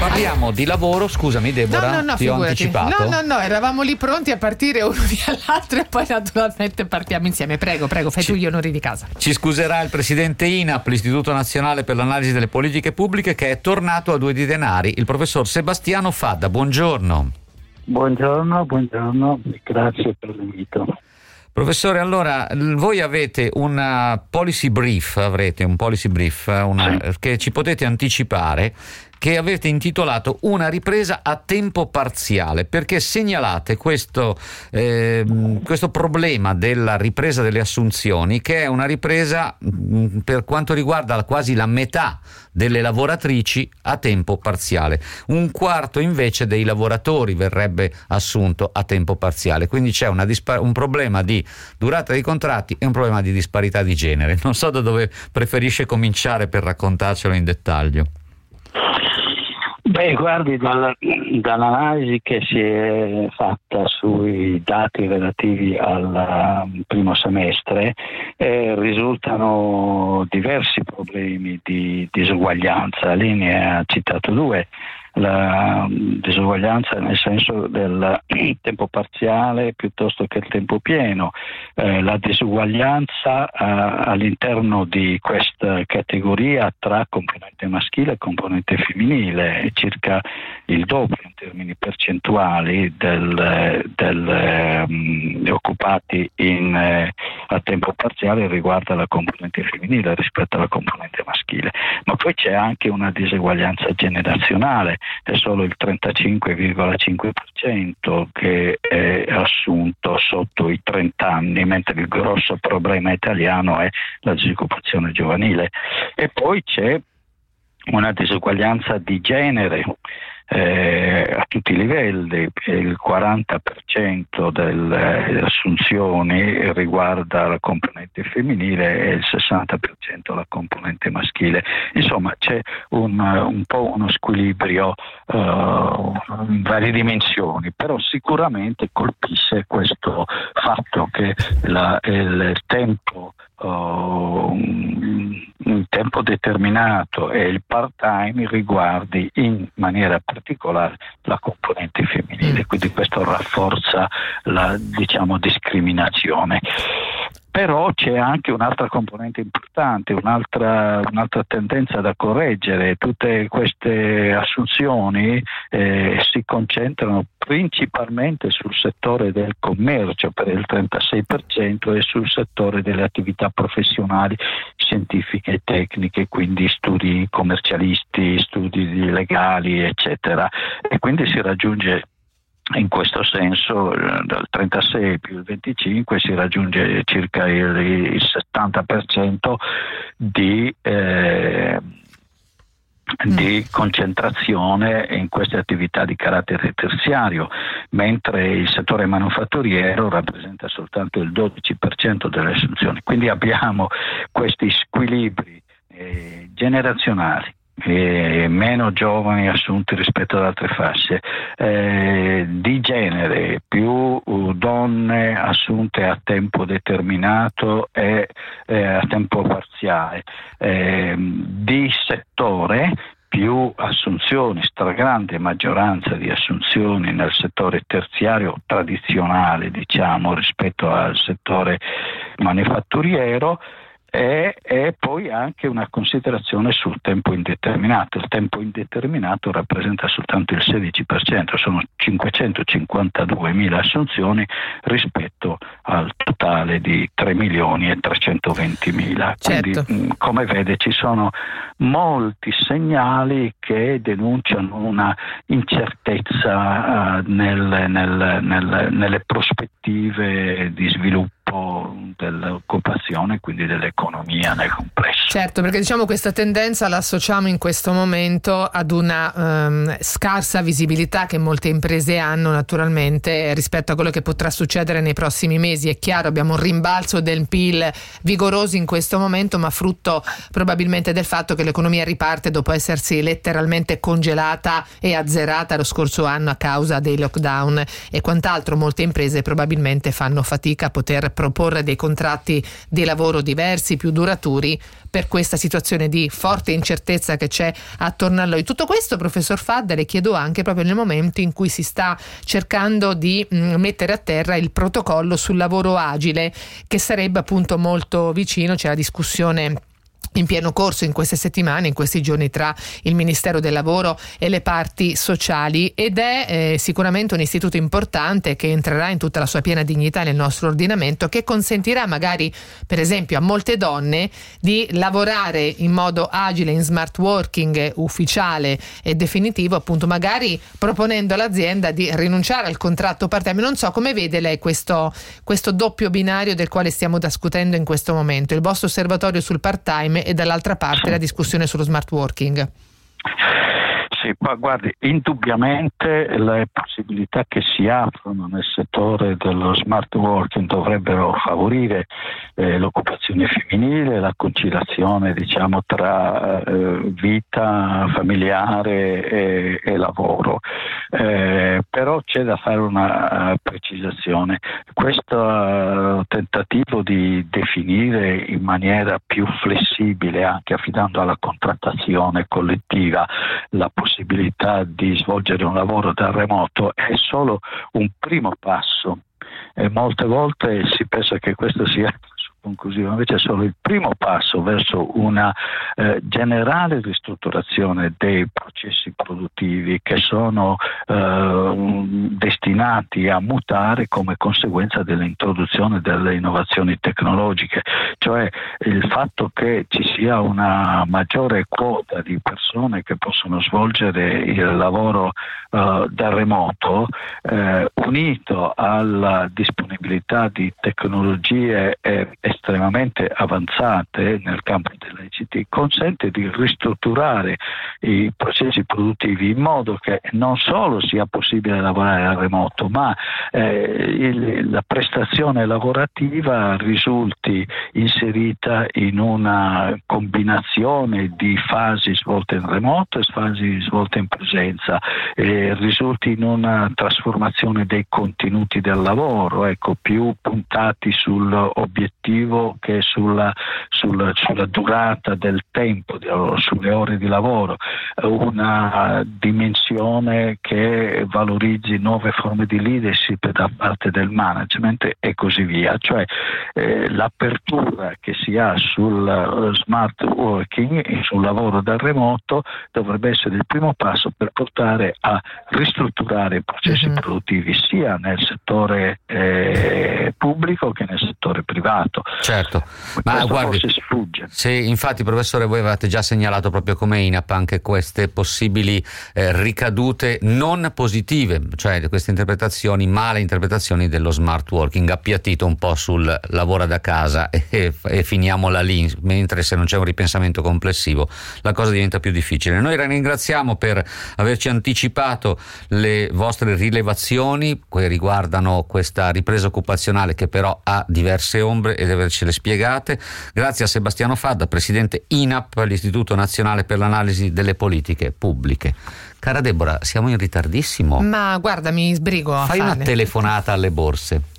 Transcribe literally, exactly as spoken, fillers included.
Parliamo di lavoro, scusami Deborah, no, no, no, ti ho figurati. anticipato. No, no, no, eravamo lì pronti a partire uno via l'altro e poi naturalmente partiamo insieme. Prego, prego, fai Ci- tu gli onori di casa. Ci scuserà il presidente I N A P, l'Istituto Nazionale per l'Analisi delle Politiche Pubbliche, che è tornato a due di denari, il professor Sebastiano Fadda. Buongiorno. Buongiorno, buongiorno, grazie per l'invito. Professore, allora voi avete una policy brief, avrete un policy brief una, che ci potete anticipare, che avete intitolato Una ripresa a tempo parziale, perché segnalate questo, eh, questo problema della ripresa delle assunzioni, che è una ripresa mh, per quanto riguarda quasi la metà delle lavoratrici a tempo parziale, un quarto invece dei lavoratori verrebbe assunto a tempo parziale, quindi c'è una dispar- un problema di durata dei contratti e un problema di disparità di genere. Non so da dove preferisce cominciare per raccontarcelo in dettaglio. Beh, guardi, dalla, dall'analisi che si è fatta sui dati relativi al um, primo semestre eh, risultano diversi problemi di disuguaglianza. Lei ne ha citato due. La disuguaglianza nel senso del tempo parziale piuttosto che il tempo pieno, eh, la disuguaglianza eh, all'interno di questa categoria tra componente maschile e componente femminile è circa il doppio in termini percentuali del, del um, occupati in, eh, a tempo parziale riguarda la componente femminile rispetto alla componente maschile, ma poi c'è anche una diseguaglianza generazionale. È solo il trentacinque virgola cinque per cento che è assunto sotto i trenta anni, mentre il grosso problema italiano è la disoccupazione giovanile. E poi c'è una disuguaglianza di genere eh, a tutti i livelli. Il quaranta per cento delle assunzioni riguarda la componente femminile e il sessanta per cento la componente maschile. Insomma, c'è un, un po' uno squilibrio uh, in varie dimensioni, però sicuramente colpisce questo fatto che la, il tempo Uh, un tempo determinato e il part-time riguardi in maniera particolare la componente femminile, quindi questo rafforza la, diciamo, discriminazione. Però c'è anche un'altra componente importante, un'altra, un'altra tendenza da correggere. Tutte queste assunzioni eh, si concentrano principalmente sul settore del commercio per il trentasei per cento e sul settore delle attività professionali, scientifiche e tecniche, quindi studi commercialisti, studi legali, eccetera. E quindi si raggiunge in questo senso dal trentasei più il venticinque si raggiunge circa il, il settanta per cento di eh, di concentrazione in queste attività di carattere terziario, mentre il settore manufatturiero rappresenta soltanto il dodici per cento delle assunzioni. Quindi abbiamo questi squilibri eh, generazionali, eh, meno giovani assunti rispetto ad altre fasce, eh, di genere, più uh, donne assunte a tempo determinato e eh, a tempo parziale, eh, di settore, più assunzioni, stragrande maggioranza di assunzioni nel settore terziario tradizionale, diciamo, rispetto al settore manifatturiero. E, e poi anche una considerazione sul tempo indeterminato. Il tempo indeterminato rappresenta soltanto il sedici per cento, sono cinquecentocinquantaduemila assunzioni rispetto al totale di tre milioni e trecentoventimila. Certo. Quindi, come vede, ci sono molti segnali che denunciano una incertezza uh, nel, nel, nel, nelle prospettive di sviluppo dell'occupazione, quindi dell'economia nel complesso. Certo, perché diciamo questa tendenza la associamo in questo momento ad una um, scarsa visibilità che molte imprese hanno naturalmente rispetto a quello che potrà succedere nei prossimi mesi. È chiaro, abbiamo un rimbalzo del P I L vigoroso in questo momento, ma frutto probabilmente del fatto che l'economia riparte dopo essersi letteralmente congelata e azzerata lo scorso anno a causa dei lockdown e quant'altro. Molte imprese probabilmente fanno fatica a poter proporre dei contratti di lavoro diversi, più duraturi, per questa situazione di forte incertezza che c'è attorno a lui. Tutto questo, professor Fadda, le chiedo anche proprio nel momento in cui si sta cercando di mh, mettere a terra il protocollo sul lavoro agile, che sarebbe appunto molto vicino. C'è la discussione in pieno corso in queste settimane, in questi giorni, tra il Ministero del Lavoro e le parti sociali, ed è eh, sicuramente un istituto importante che entrerà in tutta la sua piena dignità nel nostro ordinamento, che consentirà magari, per esempio, a molte donne di lavorare in modo agile, in smart working ufficiale e definitivo, appunto magari proponendo all'azienda di rinunciare al contratto part-time. Non so come vede lei questo, questo doppio binario del quale stiamo discutendo in questo momento, il vostro osservatorio sul part-time e dall'altra parte la discussione sullo smart working. Sì, ma guardi, indubbiamente le possibilità che si aprono nel settore dello smart working dovrebbero favorire eh, l'occupazione femminile, la conciliazione, diciamo, tra eh, vita familiare e, e lavoro. Eh, però c'è da fare una uh, precisazione. Questo uh, tentativo di definire in maniera più flessibile, anche affidando alla contrattazione collettiva, la possibilità di svolgere un lavoro da remoto, è solo un primo passo, e molte volte si pensa che questo sia conclusivo, invece è solo il primo passo verso una eh, generale ristrutturazione dei processi produttivi che sono eh, destinati a mutare come conseguenza dell'introduzione delle innovazioni tecnologiche, cioè il fatto che ci sia una maggiore quota di persone che possono svolgere il lavoro eh, da remoto, eh, unito alla disponibilità di tecnologie eh, estremamente avanzate nel campo dell'I C T, consente di ristrutturare i processi produttivi in modo che non solo sia possibile lavorare da remoto, ma eh, il, la prestazione lavorativa risulti inserita in una combinazione di fasi svolte in remoto e fasi svolte in presenza, e risulti in una trasformazione dei contenuti del lavoro, ecco, più puntati sull'obiettivo che sulla, sulla, sulla durata del tempo, sulle ore di lavoro, una dimensione che valorizzi nuove forme di leadership da parte del management e così via. Cioè eh, l'apertura che si ha sul smart working e sul lavoro da remoto dovrebbe essere il primo passo per portare a ristrutturare i processi mm-hmm. produttivi sia nel settore eh, pubblico che nel settore privato. Certo, ma guardi, se infatti, professore, voi avevate già segnalato proprio come I N A P anche queste possibili eh, ricadute non positive, cioè queste interpretazioni, male interpretazioni dello smart working, appiattito un po' sul lavoro da casa e, e, e finiamola lì, mentre se non c'è un ripensamento complessivo la cosa diventa più difficile. Noi la ringraziamo per averci anticipato le vostre rilevazioni che riguardano questa ripresa occupazionale, che però ha diverse ombre, ed avercele spiegate. Grazie a Sebastiano Fadda, presidente I N A P, l'Istituto Nazionale per l'Analisi delle Politiche Pubbliche. Cara Deborah, siamo in ritardissimo. Ma guarda, mi sbrigo a Fai farle. una telefonata alle borse.